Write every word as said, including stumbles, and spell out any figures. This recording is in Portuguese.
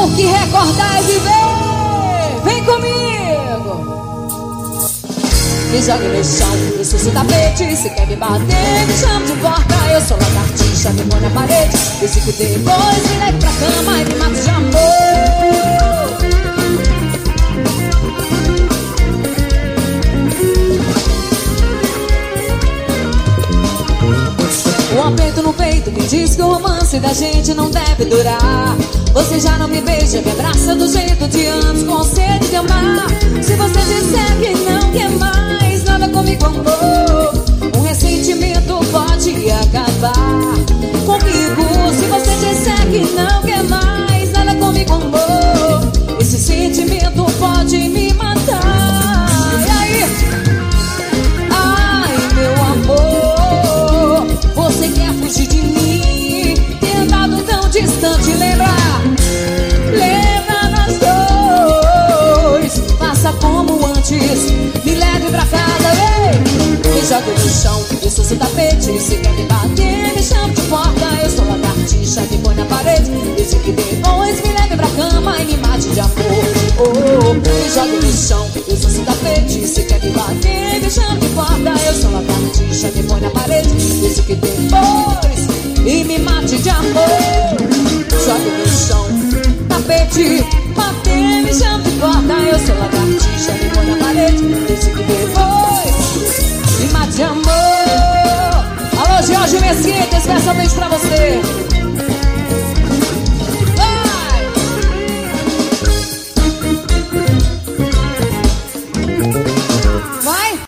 porque recordar é viver. Vem comigo. Me jogue no chão, eu sou seu tapete. Se quer me bater, me chama de porta. Eu sou lagartixa, me põe na parede. Deixa que depois me leve pra cama e me mate de amor. O aperto no peito me diz que o romance da gente não deve durar. Você já não me beija, me abraça do jeito de antes, com sede de amar. Se você disser que não quer mais nada comigo, amor, um ressentimento pode acabar comigo. Se você disser que não quer mais nada comigo, amor, esse sentimento pode me matar. E aí? Ai, meu amor, você quer fugir de mim, ter andado tão distante, lembra? Lembra nós dois, faça como antes, me leve pra casa, ei! Me joga no chão, eu sou seu tapete. Se quer me bater, me chama de porta. Eu sou lagartixa, me põe na parede. Diz que depois me leve pra cama e me mate de amor. Oh, me joga no chão, eu sou seu tapete. Se quer me bater, me chama de porta. Eu sou lagartixa, me põe na parede. Diz que depois e me mate de amor. Joga no chão, tapete, bater, me chama de porta. Eu sou lagartixa, me põe na parede. Diz que depois me mate de amor. Alô, Jorge Mesquita, especialmente pra você.